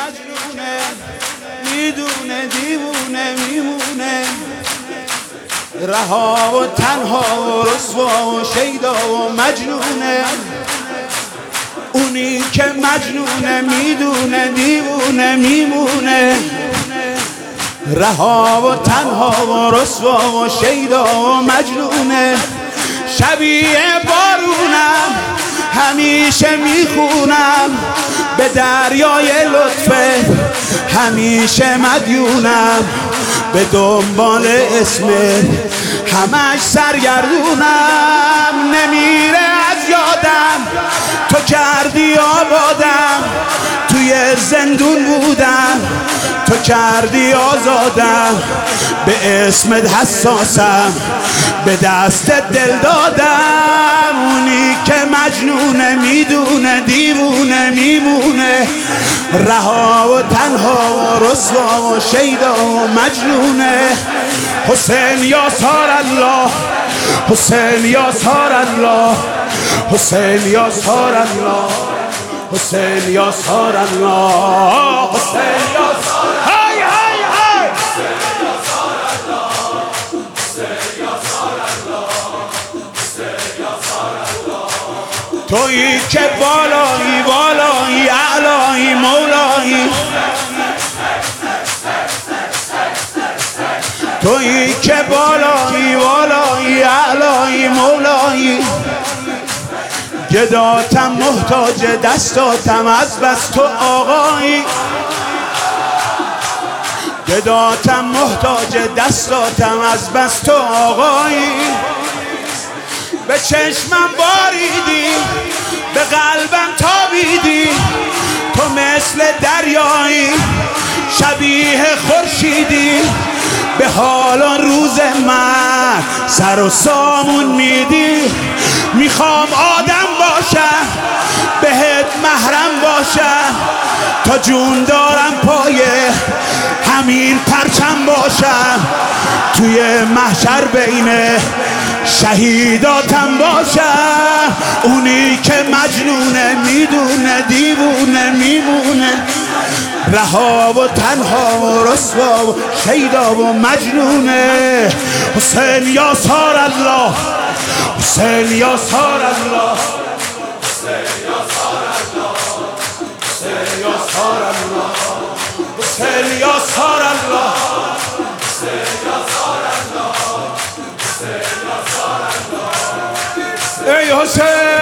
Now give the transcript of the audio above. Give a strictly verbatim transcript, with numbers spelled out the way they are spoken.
مجنونه میدونه دیوونه میمونه رها و تنها و رسوا و شیدا و مجنونه اونی که مجنونه میدونه دیوونه میمونه رها و تنها و رسوا و شیدا و مجنونه شبیه بارونم همیشه میخونم به دریای لطفه همیشه مدیونم به دنبال اسمت همش سرگردونم نمیره از یادم تو کردی آبادم توی زندون بودم تو کردی آزادم به اسمت حساسم به دست دل دادم اونی که مجنونه میدونه دیوونه میمونه رها و تنها و رسوا و شیدا و مجنونه حسین یا سار الله حسین یا سار الله حسین یا سار الله حسین یا سار الله حسین یا سار های های های حسین یا سار الله حسین یا سار الله حسین یا سار الله تویی که بالایی بالایی اعلایی مولایی تویی که بالایی بالایی اعلایی مولایی گداتم محتاج دستاتم از بس تو آقایی گداتم محتاج دستاتم از بس تو آقایی به چشمم باریدی به قلبم تابیدی تو مثل دریایی شبیه خورشیدی به حال روز من سر و سامون میدی میخوام آدم باشم بهت محرم باشم تا جون دارم پایه همین پرچم باشم توی محشر بین شهیداتم باشم اونی که مجنونه میدونه دیوونه میمونه رها و تنها و رسوا و شیدا و مجنونه حسین یا سار الله حسین یا سار الله حسین یا سار الله حسین یا سار الله حسین یا سار الله حسین یا سار الله حسین یا سار الله ای حسین